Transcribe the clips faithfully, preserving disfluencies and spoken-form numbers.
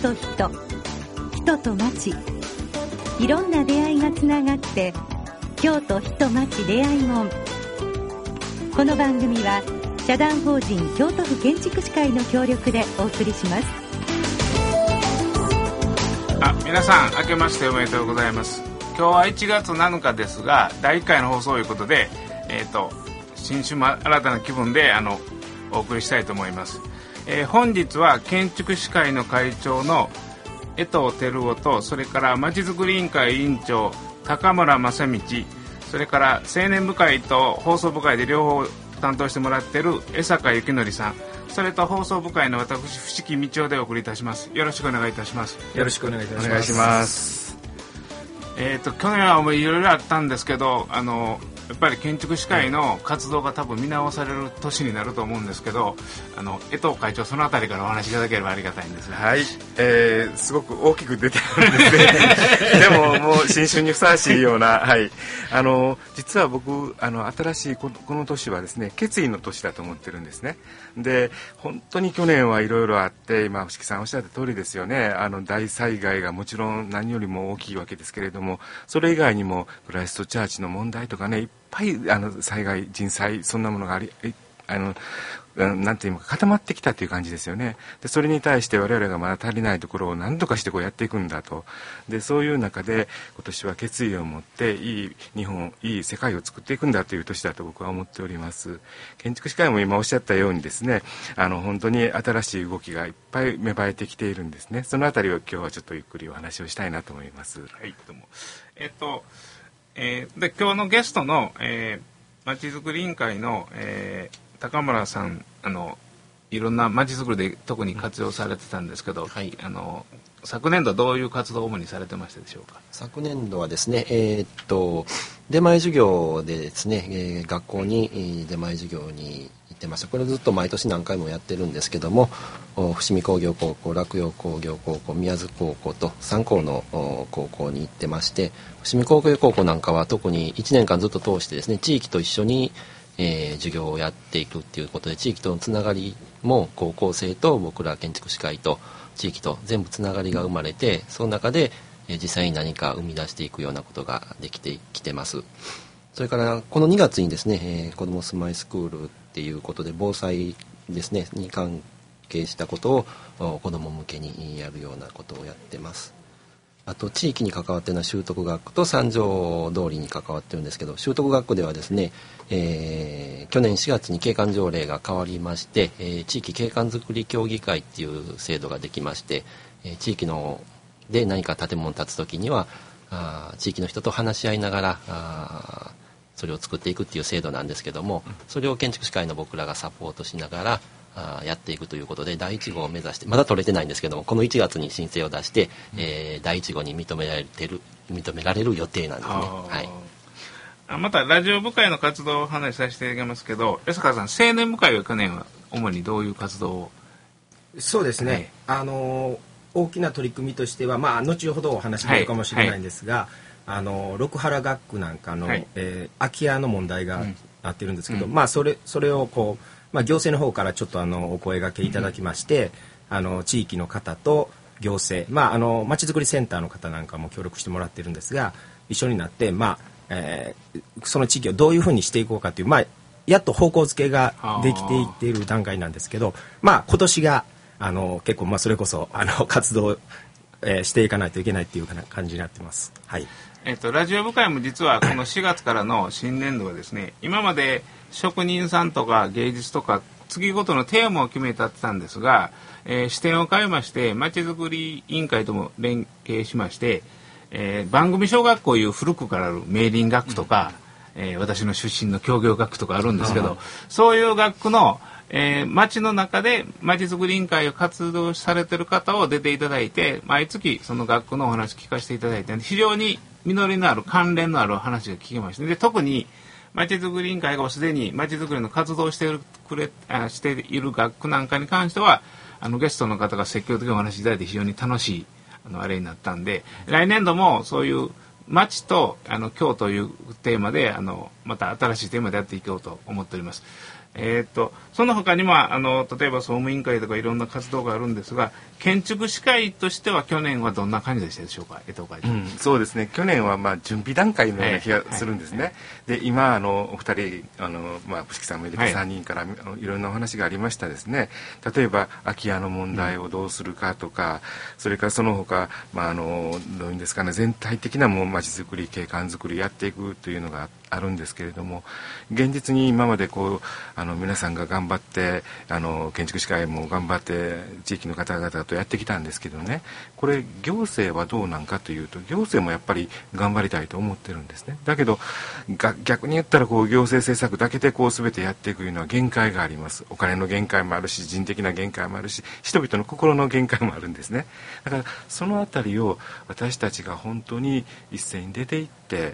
と人、人と町、いろんな出会いがつながって京都人町出会い門。この番組は社団法人京都府建築士会の協力でお送りします。 あ、皆さん明けましておめでとうございます。今日はいちがつなのかですが、だいいっかいの放送ということで、えーと、新春も新たな気分であのお送りしたいと思います。えー、本日は建築士会の会長の江藤照夫と、それからまちづくり委員会委員長高村正道、それから青年部会と放送部会で両方担当してもらっている江坂幸則さん、それと放送部会の私伏木道夫でお送りいたします。よろしくお願いいたします。 よろしくお願いいたします。 お願いします。えーと、去年はもういろいろあったんですけど、あのやっぱり建築士会の活動が多分見直される年になると思うんですけど、あの江藤会長、そのあたりからお話しいただければありがたいんですが。 はい、えー、すごく大きく出てるんですねでももう新春にふさわしいような、はい、あの実は僕あの新しいこの、この年はですね、決意の年だと思ってるんですね。で本当に去年はいろいろあって、今伏木さんおっしゃった通りですよね。あの大災害がもちろん何よりも大きいわけですけれども、それ以外にもクライストチャーチの問題とかね、いっぱいあの災害、人災、そんなものがあり、あのなんていうか固まってきたという感じですよね。でそれに対して我々がまだ足りないところを何とかしてこうやっていくんだと。でそういう中で今年は決意を持っていい日本、いい世界を作っていくんだという年だと僕は思っております。建築士会も今おっしゃったようにですね、あの本当に新しい動きがいっぱい芽生えてきているんですね。そのあたりを今日はちょっとゆっくりお話をしたいなと思います。 はい、どうも。えっと、えー、で今日のゲストの、えー、まちづくり委員会の、えー高村さん、あのいろんなまちづくりで特に活用されてたんですけど、はい、あの昨年度はどういう活動を主にされてましたでしょうか。 昨年度はですね、えー、っと出前授業でですね、えー、学校に出前授業に行ってました。これずっと毎年何回もやってるんですけども、伏見工業高校、洛陽工業高校、宮津高校とさん校の高校に行ってまして、伏見工業高校なんかは特にいちねんかんずっと通してですね、地域と一緒にえー、授業をやっていくっていうことで、地域とのつながりも高校生と僕ら建築士会と地域と全部つながりが生まれて、その中で、えー、実際に何か生み出していくようなことができてきてます。それからこのにがつにですね、えー、子ども住まいスクールっていうことで防災ですねに関係したことを子ども向けにやるようなことをやってます。あと地域に関わっているのは習得学区と三条通りに関わってるんですけど、習得学区ではですね、えー、去年しがつに景観条例が変わりまして、えー、地域景観づくり協議会っていう制度ができまして、えー、地域ので何か建物建つ時にはあ地域の人と話し合いながらあそれを作っていくっていう制度なんですけども、それを建築士会の僕らがサポートしながらあやっていくということで、だいいち号を目指して、まだ取れてないんですけども、このいちがつに申請を出して、うん、えー、だいいち号に認められてる認められる予定なんですね。はい、 あまたラジオ部会の活動を話させていただきますけど、江坂さん、青年部会は去年は主にどういう活動を。 そうですね、はい、あの大きな取り組みとしては、まあ、後ほどお話しするかもしれないんですが、はいはい、あの六原学区なんかの、はい、えー、空き家の問題があってるんですけど、うん、まあ、それそれをこうまあ、行政の方からちょっとあのお声掛けいただきまして、うん、あの地域の方と行政、まあ、あのまちづくりセンターの方なんかも協力してもらってるんですが、一緒になって、まあえー、その地域をどういうふうにしていこうかという、まあ、やっと方向付けができていっている段階なんですけど、まあ、今年があの結構、まあ、それこそあの活動、えー、していかないといけないっていう感じになってます。はい。 えっと、ラジオ部会も実はこのしがつからの新年度はですね、今まで職人さんとか芸術とか月ごとのテーマを決めてやってたんですが、えー、視点を変えましてまちづくり委員会とも連携しまして、えー、番組小学校いう古くからある明林学区とか、うん、えー、私の出身の協業学区とかあるんですけど、そういう学区の、えー、町の中でまちづくり委員会を活動されている方を出ていただいて、毎月その学区のお話聞かせていただいて、非常に実りのある関連のある話が聞けました。で、特にまちづくり委員会がすでにまちづくりの活動をしているくれあしている学区なんかに関しては、あのゲストの方が積極的にお話しいただいて非常に楽しいあのあれになったんで、来年度もそういう町とあの京というテーマであのまた新しいテーマでやっていこうと思っております。 えー、とその他にもあの例えば総務委員会とかいろんな活動があるんですが、建築士会としては去年はどんな感じでしたでしょうか、江藤会長。 うん、そうですね、去年はまあ準備段階のような気がするんですね、はいはいはい、で今あのお二人あの、まあ、伏木さんも入れてさんにんから、はい、あのいろんなお話がありましたですね。例えば空き家の問題をどうするかとか、うん、それからその他、まあ、あのどういうんですかね、全体的なもう街づくり景観づくりやっていくというのがあるんですけれども、現実に今までこうあの皆さんが頑張ってあの建築士会も頑張って地域の方々とやってきたんですけどね、これ行政はどうなんかというと、行政もやっぱり頑張りたいと思ってるんですね。だけどが逆に言ったらこう行政政策だけでこう全てやっていくのは限界があります。お金の限界もあるし、人的な限界もあるし、人々の心の限界もあるんですね。だからそのあたりを私たちが本当に一斉に出ていって、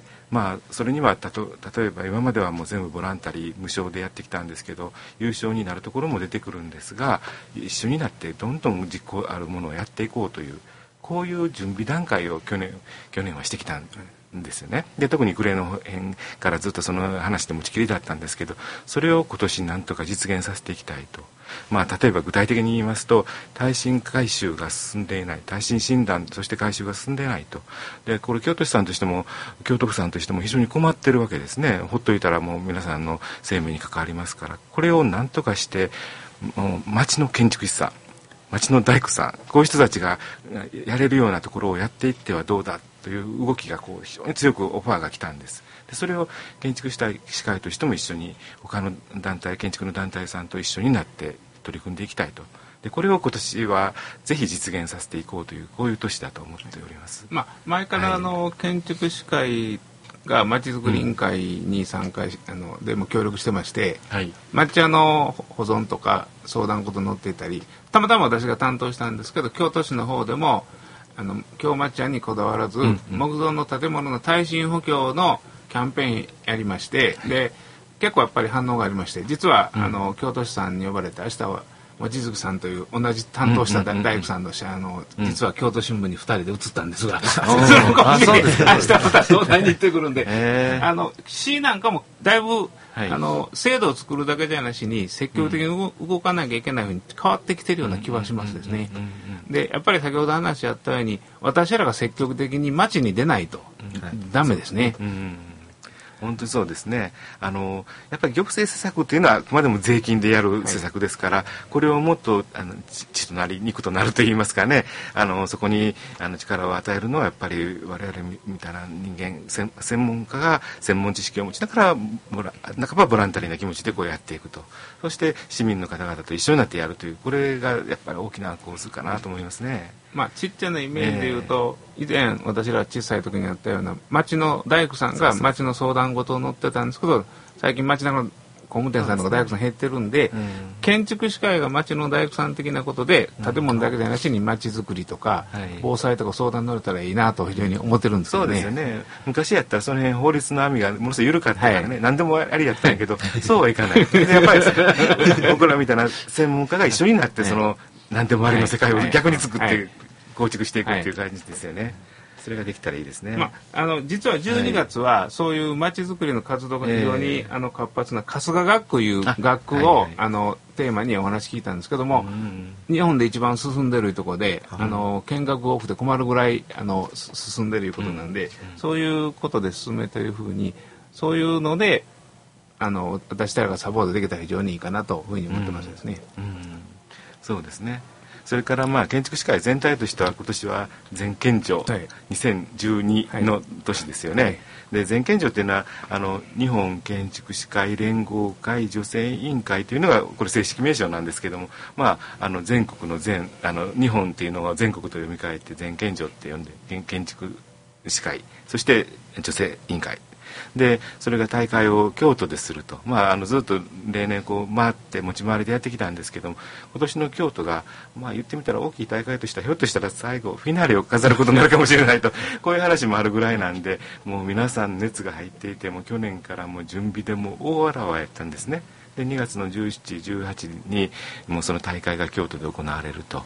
まあそれにはたと例えば今まではもう全部ボランタリー無償でやってきたんですけど、優勝になるところも出てくるんですが、一緒になってどんどん実行あるものをやっていこうという、こういう準備段階を去年去年はしてきたんですよね。で特に暮れの辺からずっとその話で持ちきりだったんですけど、それを今年なんとか実現させていきたいと。まあ、例えば具体的に言いますと、耐震改修が進んでいない、耐震診断そして改修が進んでいないと。でこれ京都市さんとしても京都府さんとしても非常に困ってるわけですね。ほっといたらもう皆さんの生命に関わりますから、これをなんとかしてもう町の建築士さん、町の大工さん、こういう人たちがやれるようなところをやっていってはどうだという動きがこう非常に強くオファーが来たんです。でそれを建築士会としても一緒に他の団体、建築の団体さんと一緒になって取り組んでいきたいと。でこれを今年はぜひ実現させていこうという、こういう年だと思っております。 まあ、前からあの、はい、建築士会がまちづくり委員会に参加し、うん、あのでも協力してまして、はい、町屋の保存とか相談事載っていたり、たまたま私が担当したんですけど、京都市の方でもあの京町屋にこだわらず、うんうん、木造の建物の耐震補強のキャンペーンやりまして、で結構やっぱり反応がありまして、実は、うん、あの京都市さんに呼ばれて、明日は望月さんという同じ担当した大工さんとして、あの実は京都新聞にふたりで移ったんですが、そのコンビで明日また相談に行ってくるんで、あの市なんかもだいぶ、はい、あの制度を作るだけじゃなしに積極的に動かなきゃいけないふうに変わってきてるような気はしますですね。でやっぱり先ほど話あったように、私らが積極的に街に出ないと、うんはい、ダメですね。 本当にそうですね。あのやっぱり行政施策というのはあくまでも税金でやる施策ですから、はい、これをもっとあの血となり肉となるといいますかね、あのそこにあの力を与えるのはやっぱり我々みたいな人間、専門家が専門知識を持ちながらボラ半ばボランタリーな気持ちでこうやっていくと、そして市民の方々と一緒になってやるという、これがやっぱり大きな構図かなと思いますね。 まあ、ちっちゃなイメージでいうと、えー、以前私ら小さい時にやったような町の大工さんが町の相談事を乗ってたんですけど、最近町中の工務店さんとか大工さん減ってるんで、うん、建築士会が町の大工さん的なことで建物だけじゃなしに町づくりとか、うん、防災とか相談乗れたらいいなと非常に思ってるんですよね。 そうですよね。昔やったらその辺法律の網がものすごい緩かったからね、はい、何でもありやったんやけどそうはいかない。でやっぱり僕らみたいな専門家が一緒になってその、はい、何でもありの世界を逆に作って構築していくっていう感じですよね。それができたらいいですね。 まあ、あの実はじゅうにがつはそういうまちづくりの活動が非常に、えー、あの活発な春日学区いう学区をあ、はいはい、あのテーマにお話聞いたんですけども、うんうん、日本で一番進んでるところで、うん、あの見学が多くて困るぐらいあの進んでるいうことなんで、うんうん、そういうことで進めているふうに、そういうのであの私たちがサポートできたら非常にいいかなというふうに思ってますですね。 うんうん、そうですね。それからまあ建築士会全体としては今年は全県庁、はい、にせんじゅうにの年ですよね。はいはい、で全県庁っていうのはあの日本建築士会連合会女性委員会というのがこれ正式名称なんですけども、まあ、あの全国の全あの日本っていうのは全国と読み替えて全県庁って呼んで建築士会、そして女性委員会で、それが大会を京都ですると、まあ、あのずっと例年こう回って持ち回りでやってきたんですけども、今年の京都が、まあ、言ってみたら大きい大会としてはひょっとしたら最後フィナーレを飾ることになるかもしれないとこういう話もあるぐらいなんで、もう皆さん熱が入っていて、もう去年からもう準備でも大わらわやったんですね。でにがつのじゅうしち、じゅうはちにもうその大会が京都で行われると。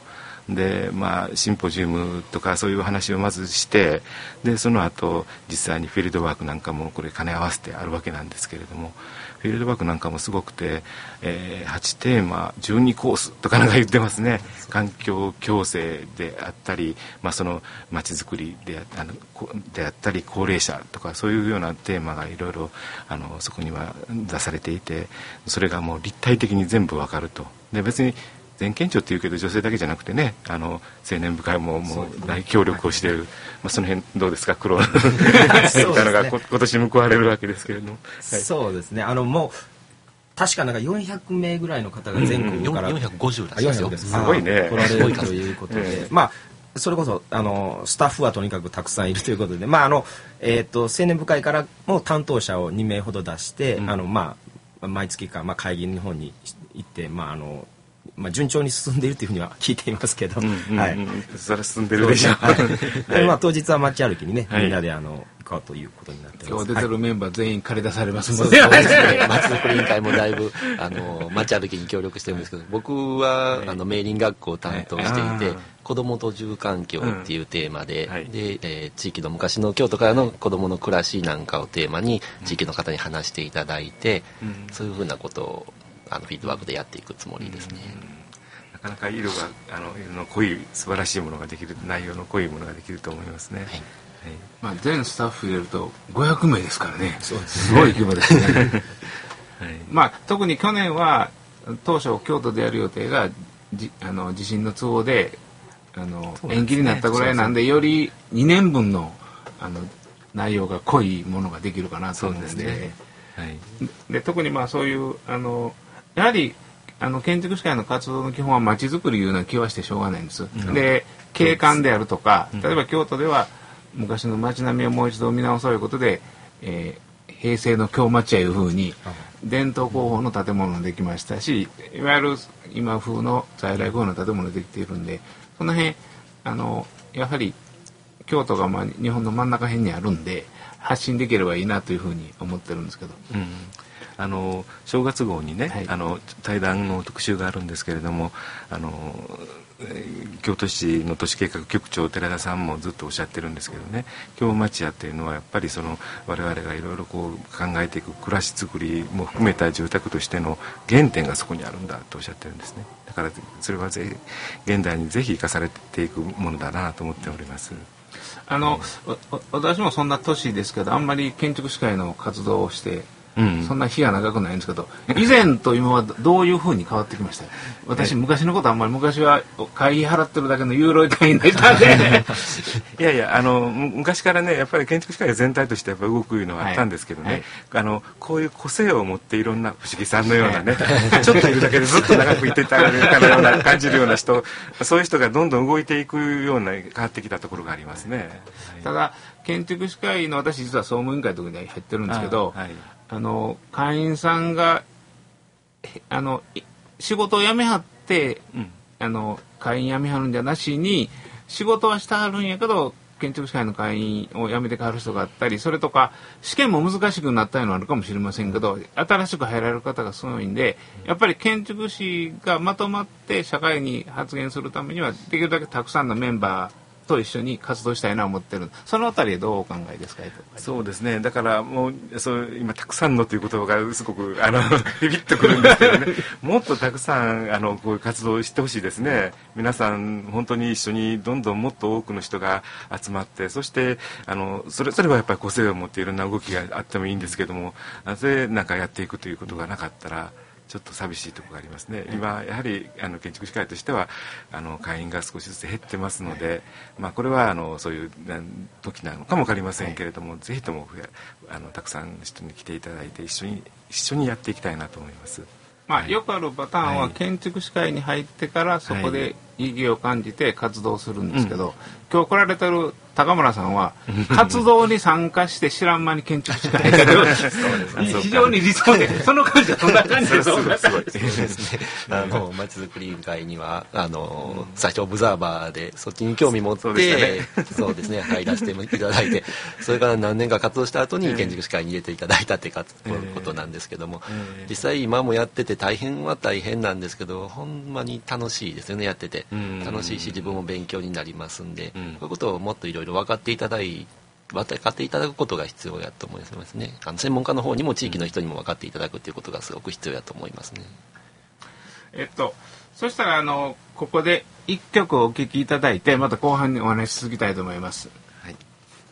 で、まあ、シンポジウムとかそういう話をまずしてでその後実際にフィールドワークなんかもこれ兼ね合わせてあるわけなんですけれどもフィールドワークなんかもすごくて、えー、はちテーマじゅうにコースとかなんか言ってますね。環境共生であったり、まあ、その街づくりで あ, あのであったり高齢者とかそういうようなテーマがいろいろあのそこには出されていてそれがもう立体的に全部わかると。で別に全県庁っていうけど女性だけじゃなくてねあの青年部会ももう大協力をしている、はいまあ、その辺どうですか苦労そうですねのが今年報われるわけですけれども、はい、 そうですねあのもう確かなんかよんひゃくめいぐらいの方が全国から、 うん、よんひゃくごじゅうらしいですよすごいね来られるということで、えー、まあそれこそあのスタッフはとにかくたくさんいるということで、まああのえー、と青年部会からも担当者をにめいほど出して、うん、あのまあ毎月か、まあ、会議の方に行って、まああのまあ、順調に進んでいるというふうには聞いていますけど、うんうんうん、はい、 それは進んでるでしょう、 はい、まあ、当日は街歩きにね、はい、みんなであの行こうということになってます。 今日出てるメンバー全員借り出されますもんね。そうですね。街づくり委員会もだいぶあの街歩きに協力してるんですけど、僕は、はい、あの明林学校を担当していて、はい、子どもと住環境っていうテーマで、うんはい、で、えー、地域の昔の京都からの子どもの暮らしなんかをテーマに地域の方に話していただいて、うん、そういうふうなことをあのフィードバックでやっていくつもりですね。うんなかなか色があの色の濃い素晴らしいものができる内容の濃いものができると思いますね、はいはいまあ、全スタッフ入れるとごひゃくめいですからねそうです、ね、すごい規模ですね、はいまあ、特に去年は当初京都でやる予定がじあの地震の都合であので、ね、延期になったぐらいなんでよりにねんぶんのあの内容が濃いものができるかなと思うんで、そうですねはい、で特にまあそういうあのやはりあの建築士会の活動の基本は街づくりいうような気はしてしょうがないんです、うん、で景観であるとか、うん、例えば京都では昔の街並みをもう一度見直そうということで、えー、平成の京町屋いうふうに伝統工法の建物ができましたしいわゆる今風の在来風の建物ができているんでその辺あのやはり京都がまあ日本の真ん中辺にあるんで発信できればいいなというふうに思ってるんですけど、うんあの正月号にね、はい、あの対談の特集があるんですけれどもあの京都市の都市計画局長寺田さんもずっとおっしゃってるんですけどね京町屋っていうのはやっぱりその我々がいろいろこう考えていく暮らしづくりも含めた住宅としての原点がそこにあるんだとおっしゃってるんですね。だからそれはぜ現代にぜひ生かされていくものだなと思っております。 あの、はい、私もそんな都市ですけどあんまり建築士会の活動をしてうん、そんな日が長くないんですけど以前と今はどういうふうに変わってきました私昔のことあんまり昔は会費払ってるだけのユーロ会員でしたんでいやいやあの昔からねやっぱり建築士会全体としてやっぱ動くのはあったんですけどね、はいはい、あのこういう個性を持っていろんな不思議さんのようなね、はい、ちょっといるだけでずっと長くいてたかのような感じるような人そういう人がどんどん動いていくような変わってきたところがありますね、はい、 ただ建築士会の私実は総務委員会のところに入ってるんですけどあ、はいあの会員さんがあの仕事を辞めはって、うん、あの会員辞めはるんじゃなしに仕事はしてはるんやけど建築士会の会員を辞めて変わる人があったりそれとか試験も難しくなったのはあるかもしれませんけど新しく入られる方がすごいんでやっぱり建築士がまとまって社会に発言するためにはできるだけたくさんのメンバーと一緒に活動したいなと思ってるそのあたりどうお考えですか。 そうですねだからもうそう今たくさんのという言葉がすごくあのビビッとくるんですけどねもっとたくさんあのこういう活動をしてほしいですね。皆さん本当に一緒にどんどんもっと多くの人が集まってそしてあのそれそれはやっぱり個性を持っていろんな動きがあってもいいんですけどもそれなんかやっていくということがなかったらちょっと寂しいところがありますね。今やはりあの建築士会としてはあの会員が少しずつ減ってますので、まあ、これはあのそういう時なのかも分かりませんけれども、はい、ぜひともあのたくさんの人に来ていただいて一緒に一緒にやっていきたいなと思います。 まあ、はい、よくあるパターンは建築士会に入ってからそこで意義を感じて活動するんですけど、はい、今日来られてる高村さんは活動に参加して知らん間に建築士会に入ってる非常に理想的その感じはそんな感じですごいすごいですね。 あの街づくり委員会にはあの最初オブザーバーでそっちに興味持ってそうですね入らせていただいてそれから何年か活動した後に建築士会に入れていただいたっていうことなんですけども、実際今もやってて大変は大変なんですけどほんまに楽しいですよねやってて。 で楽しいし自分も勉強になりますんで、 うん、 こういうことをもっといろいろ分かっていただい分かっていただくことが必要やと思いますね。あの専門家の方にも地域の人にも分かっていただくということがすごく必要やと思いますね。 えっとそしたらあのここでいっきょくお聴きいただいてまた後半にお話し続きたいと思います。 はい、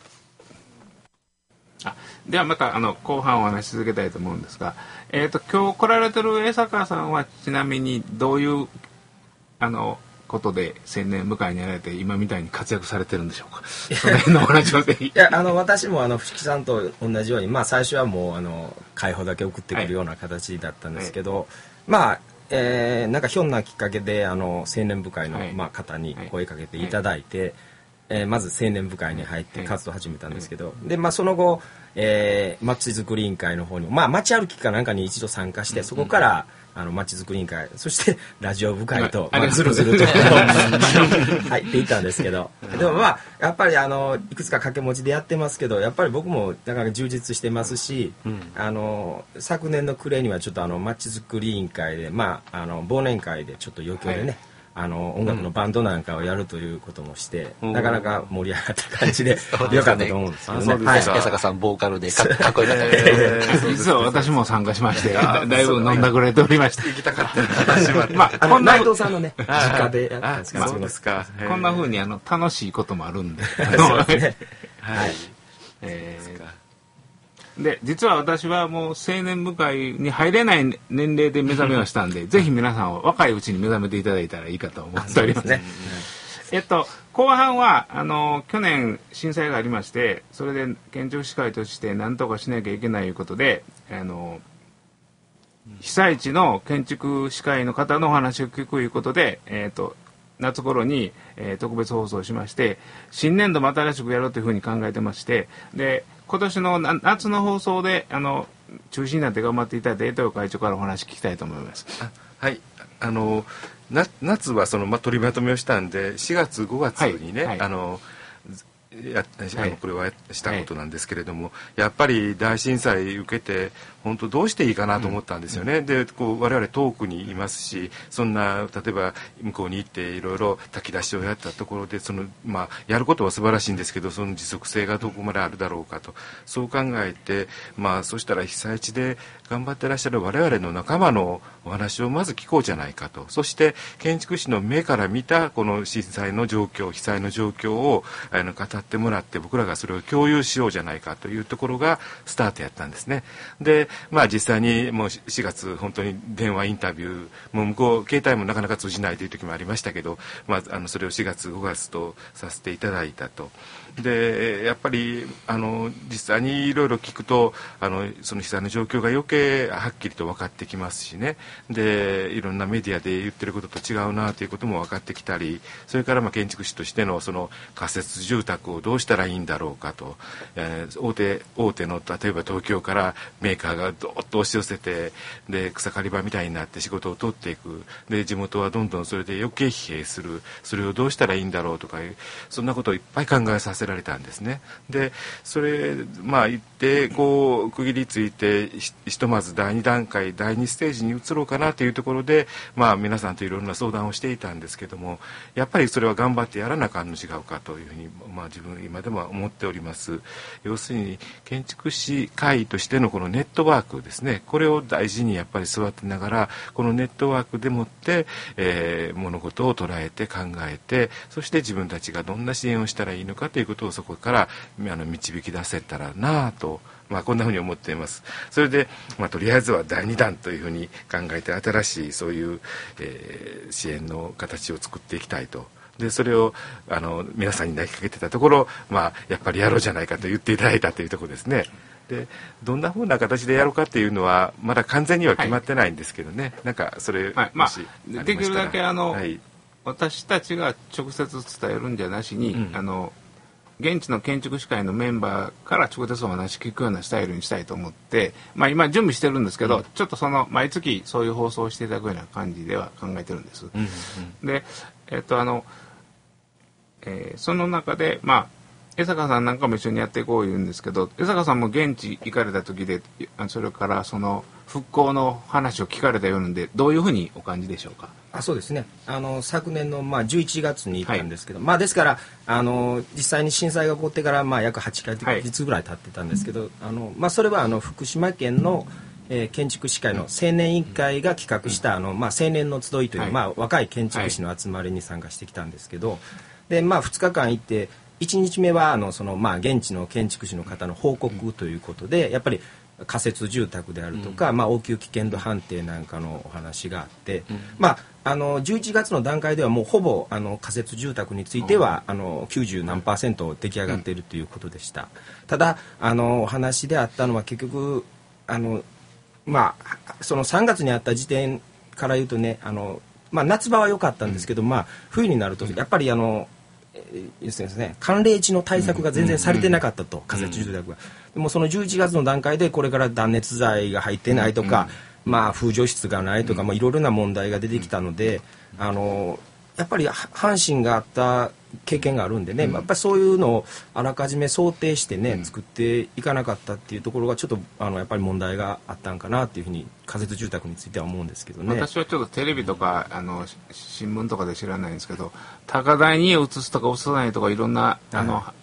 あではまたあの後半お話し続けたいと思うんですが、えっと今日来られてる江坂さんはちなみにどういうあのことで青年部会にやられて今みたいに活躍されてるんでしょうか。その辺のお話をぜひ。 いやあの私もあの伏木さんと同じように、まあ、最初はもうあの会報だけ送ってくるような形だったんですけど、はい、まあえー、なんかひょんなきっかけであの青年部会の、はい、まあ、方に声かけていただいて、はいえー、まず青年部会に入って活動を始めたんですけど、はい、でまあ、その後、えー、町づくり委員会の方にも、まあ、町歩きかなんかに一度参加して、うん、そこからあの町づくり委員会そしてラジオ部会と、まあ、ずるずると入っていったんですけどでもまあやっぱりあのいくつか掛け持ちでやってますけどやっぱり僕もなかなか充実してますし、うん、あの昨年の暮れにはちょっとあの町づくり委員会で、まあ、あの忘年会でちょっと余興でね、はいあの音楽のバンドなんかをやるということもして、うん、なかなか盛り上がった感じでよかったと思うんですけどね。 はい、江坂さんボーカルでかっこよかったです。 実は私も参加しましてだいぶ飲んだくれておりました。 行きたかった。 まあこんな内藤さんのね直家でやったんですけど、 そうですか。 こんな風にあの楽しいこともあるんで。 そうですね。 はい。えーで実は私はもう青年部会に入れない年齢で目覚めをしたんでぜひ皆さんは若いうちに目覚めていただいたらいいかと思っております。ね、えっと後半はあの去年震災がありましてそれで建築士会として何とかしなきゃいけないということであの被災地の建築士会の方のお話を聞くということで、えっと夏頃に、えー、特別放送をしまして新年度も新しくやろうというふうに考えてましてで今年の夏の放送であの中心になって頑張っていただいた江藤会長からお話聞きたいと思います。 あはいあのな夏はその、ま、取りまとめをしたんでしがつごがつにね、はいはい、あのやあのこれはしたことなんですけれども、はい、やっぱり大震災受けて本当どうしていいかなと思ったんですよね、うん、でこう我々遠くにいますしそんな例えば向こうに行っていろいろ炊き出しをやったところでその、まあ、やることは素晴らしいんですけどその持続性がどこまであるだろうかとそう考えて、まあ、そしたら被災地で頑張ってらっしゃる我々の仲間のお話をまず聞こうじゃないかとそして建築士の目から見たこの震災の状況被災の状況をあの語ってもらって僕らがそれを共有しようじゃないかというところがスタートやったんですね。でまあ実際にもうしがつ本当に電話インタビューもう向こう携帯もなかなか通じないという時もありましたけど、まあ、あのそれをしがつごがつとさせていただいたと。でやっぱりあの実際にいろいろ聞くとあのその被災の状況が余計はっきりと分かってきますしねでいろんなメディアで言ってることと違うなということも分かってきたりそれからまあ建築士としてのその仮設住宅をどうしたらいいんだろうかと、えー、大手大手の例えば東京からメーカーがどーっと押し寄せてで草刈り場みたいになって仕事を取っていくで地元はどんどんそれで余計疲弊するそれをどうしたらいいんだろうとかいうそんなことをいっぱい考えさせられたんですね。でそれまあ言ってこう区切りついて ひ, ひとまずだいに段階だいにステージに移ろうかなというところでまあ皆さんといろんな相談をしていたんですけどもやっぱりそれは頑張ってやらなあかんの違うかというふうにまあ自分今でも思っております。要するに建築士会としてのこのネットワークですねこれを大事にやっぱり座ってながらこのネットワークでもって、えー、物事を捉えて考えてそして自分たちがどんな支援をしたらいいのかということをそこからあの導き出せたらなとまあ、こんなふうに思っています。それで、まあ、とりあえずはだいに段というふうに考えて新しいそういう、えー、支援の形を作っていきたいと。でそれをあの皆さんに投げかけてたところ、まあ、やっぱりやろうじゃないかと言っていただいたというところですね。でどんなふうな形でやろうかっていうのはまだ完全には決まってないんですけどね、はい、なんかそれ、 はいまあ、できるだけあの、 はい、 私たちが直接伝えるんじゃなしに、うん、あの現地の建築士会のメンバーから直接お話聞くようなスタイルにしたいと思って、まあ、今準備してるんですけど、うん、ちょっとその毎月そういう放送をしていただくような感じでは考えてるんです。うんうん、で、えっとあのえー、その中で、まあ、江坂さんなんかも一緒にやっていこう言うんですけど江坂さんも現地行かれた時でそれからその復興の話を聞かれたようなので、どういうふうにお感じでしょうか。 あ、そうですね。あの昨年のまあじゅういちがつに行ったんですけど、はい、まあですからあの実際に震災が起こってからまあ約はちかげつぐらい経ってたんですけど、はい、あのまあそれはあの福島県の、えー、建築士会の青年委員会が企画したあのまあ青年の集いという、はい、まあ若い建築士の集まりに参加してきたんですけど、でまあふつかかん行っていちにちめはあのそのまあ現地の建築士の方の報告ということで、やっぱり仮設住宅であるとか、うん、まあ、応急危険度判定なんかのお話があって、うん、まあ、あのじゅういちがつの段階ではもうほぼあの仮設住宅については、うん、あのきゅうじゅうなんパーセント出来上がっているということでした。ただあのお話であったのは結局あの、まあ、そのさんがつにあった時点から言うとね、あの、まあ、夏場は良かったんですけど、まあ、冬になるとやっぱりあのですね、寒冷地の対策が全然されてなかったと、仮設住宅が。でもそのじゅういちがつの段階でこれから断熱材が入ってないとか、まあ、風除室がないとか、まあ、いろいろな問題が出てきたので、あのやっぱり阪神があった経験があるんでね、やっぱりそういうのをあらかじめ想定してね、作っていかなかったっていうところがちょっとあのやっぱり問題があったんかなっていうふうに仮設住宅については思うんですけどね。 私はちょっとテレビとかあの新聞とかで知らないんですけど、高台に家を移すとか移さないとかいろんなあの、はい、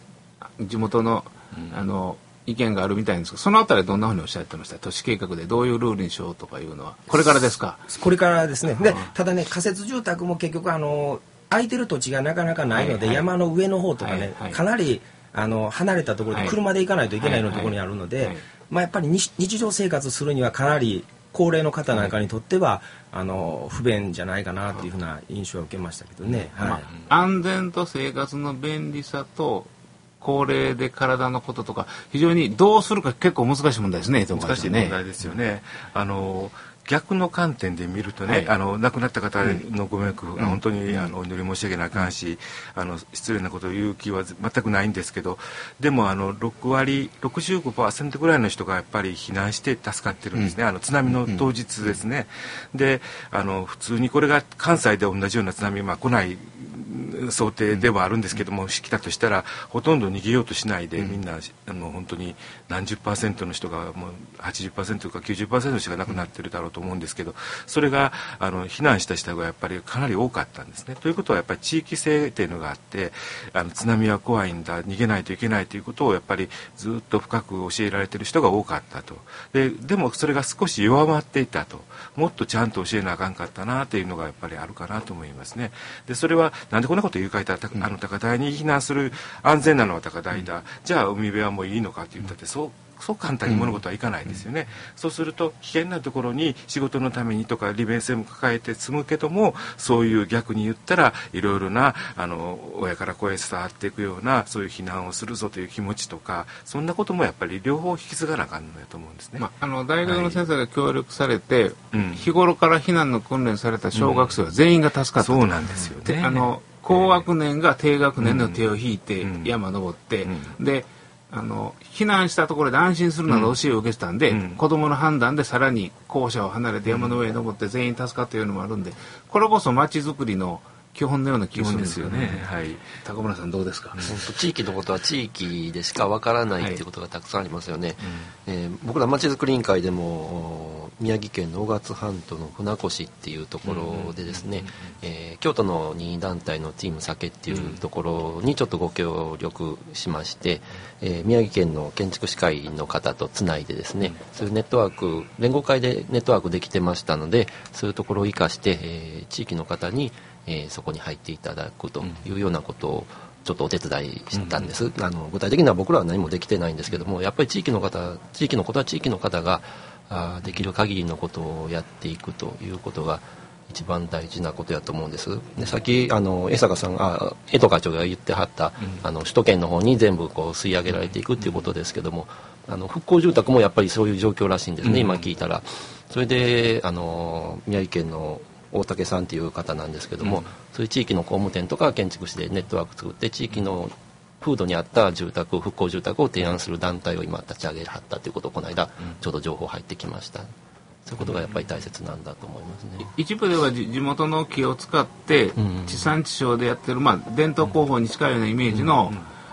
地元のあの意見があるみたいなんですけど、そのあたりどんなふうにおっしゃってました？都市計画でどういうルールにしようとかいうのはこれからですか？ これからですね。でただね、仮設住宅も結局あの空いてる土地がなかなかないので、はいはい、山の上の方とかね、はいはい、かなりあの離れたところで車で行かないといけないようなところにあるので、はいはいはい、まあ、やっぱり日常生活するにはかなり高齢の方なんかにとっては、はい、あの不便じゃないかなというふうな印象を受けましたけどね、はい、 まあ、安全と生活の便利さと高齢で体のこととか非常にどうするか結構難しい問題ですね。 難しい問題ですよね。あの逆の観点で見るとね、はい、あの亡くなった方のご迷惑、うん、本当にあのお祈り申し上げなあかんし、あの失礼なことを言う気は全くないんですけど、でもあのろくわりろくじゅうごパーセントぐらいの人がやっぱり避難して助かってるんですね、うん、あの津波の当日ですね、うん、であの普通にこれが関西で同じような津波、まあ、来ない想定ではあるんですけども、来たとしたらほとんど逃げようとしないで、みんなあの本当に何十パーセントの人がもうはちじゅっパーセントかきゅうじゅっパーセントの人が亡くなってるだろうと思うんですけど、それがあの避難した人がやっぱりかなり多かったんですね。ということはやっぱり地域性っていうのがあって、あの津波は怖いんだ、逃げないといけないということをやっぱりずっと深く教えられてる人が多かったと。で、でもそれが少し弱まっていたと。もっとちゃんと教えなあかんかったなというのがやっぱりあるかなと思いますね。で、それはなんでこんなこと言うかいたら、あの高台に避難する、安全なのは高台だ、うん、じゃあ海辺はもういいのかって言ったって、そうそう簡単に物事はいかないですよね、うん、そうすると危険なところに仕事のためにとか利便性も抱えて住むけども、そういう逆に言ったらいろいろなあの親から子へ伝わっていくようなそういう避難をするぞという気持ちとか、そんなこともやっぱり両方引き継がなあかんのだと思うんですね、 まあ、あの大学の先生が協力されて、はい、日頃から避難の訓練された小学生は全員が助かった、 うん、そうなんですよね。 あの高学年が低学年の手を引いて山登って、うんうん、であの避難したところで安心するなど教えを受けてたんで、うん、子どもの判断でさらに校舎を離れて山の上に登って全員助かったようのもあるんで、これこそ町づくりの基本のような気がするんですよね。はい、高村さんどうですか？ 本当地域のことは地域でしかわからないっていうことがたくさんありますよね、はい、えー、僕ら町づくり委員会でも宮城県の雄勝半島の船越っていうところでですね、えー、京都の任意団体のチーム酒っていうところにちょっとご協力しまして、えー、宮城県の建築士会の方とつないでですね、そういうネットワーク連合会でネットワークできてましたので、そういうところを生かして、えー、地域の方にえー、そこに入っていただくというようなことをちょっとお手伝いしたんです、うん、あの具体的には僕らは何もできてないんですけども、やっぱり地域の方地域のことは地域の方があできる限りのことをやっていくということが一番大事なことやと思うんです。でさっきあの江坂さんあ江戸課長が言ってはった、うん、あの首都圏の方に全部こう吸い上げられていくっていうことですけども、あの復興住宅もやっぱりそういう状況らしいんですね、うん、今聞いたら。それであの宮城県の大竹さんっていう方なんですけども、うん、そういう地域の工務店とか建築士でネットワーク作って地域の風土に合った住宅復興住宅を提案する団体を今立ち上げはったということをこの間ちょうど情報入ってきました。そういうことがやっぱり大切なんだと思いますね。 一部では地元の木を使って地産地消でやってる、まあ、伝統工法に近いようなイメージの、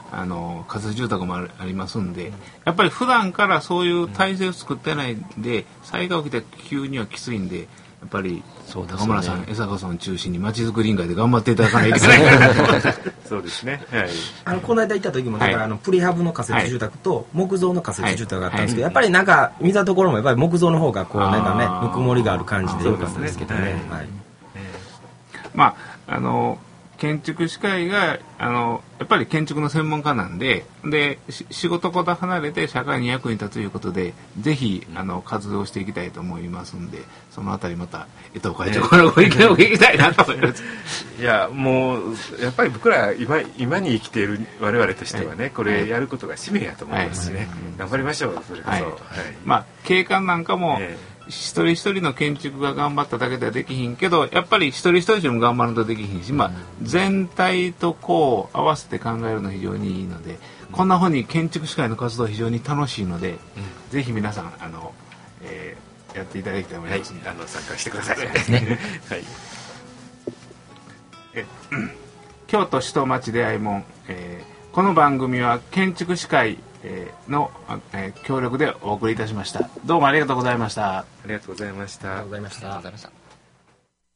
あの仮設住宅もあるありますんで、やっぱり普段からそういう体制を作ってないんで、災害起きたら急にはきついんで、やっぱり高村さん、江坂さんを中心にまちづくり委員会で頑張っていただかないといけないかなとそうですね、はい、 あのこの間行った時もだから、はい、あのプレハブの仮設住宅と木造の仮設住宅があったんですけど、はいはい、やっぱりなんか見たところもやっぱり木造の方がこうなんかねぬくもりがある感じでよかったですけどね。 まああの建築士会があのやっぱり建築の専門家なんで、で仕事から離れて社会に役に立つということで、ぜひあの活動していきたいと思いますんで、そのあたりまた江藤会長からご意見を聞きたいなと思います。 いやもうやっぱり僕ら今今に生きている我々としてはね、これやることが使命やと思いますしね、はい、頑張りましょう。それこそ、はいはい、 まあ景観なんかも、えー一人一人の建築が頑張っただけではできひんけど、やっぱり一人一人も頑張るとできひんし、まあ、全体とこう合わせて考えるの非常にいいので、こんなふうに建築士会の活動は非常に楽しいので、うん、ぜひ皆さんあの、えー、やっていただきたいと思います、はい、 あの参加してください。はい、 え京都市と町出会い門、えー、この番組は建築士会の、えー、協力でお送りいたしました。どうもありがとうございました。 ありがとうございました。 ありがとうございました。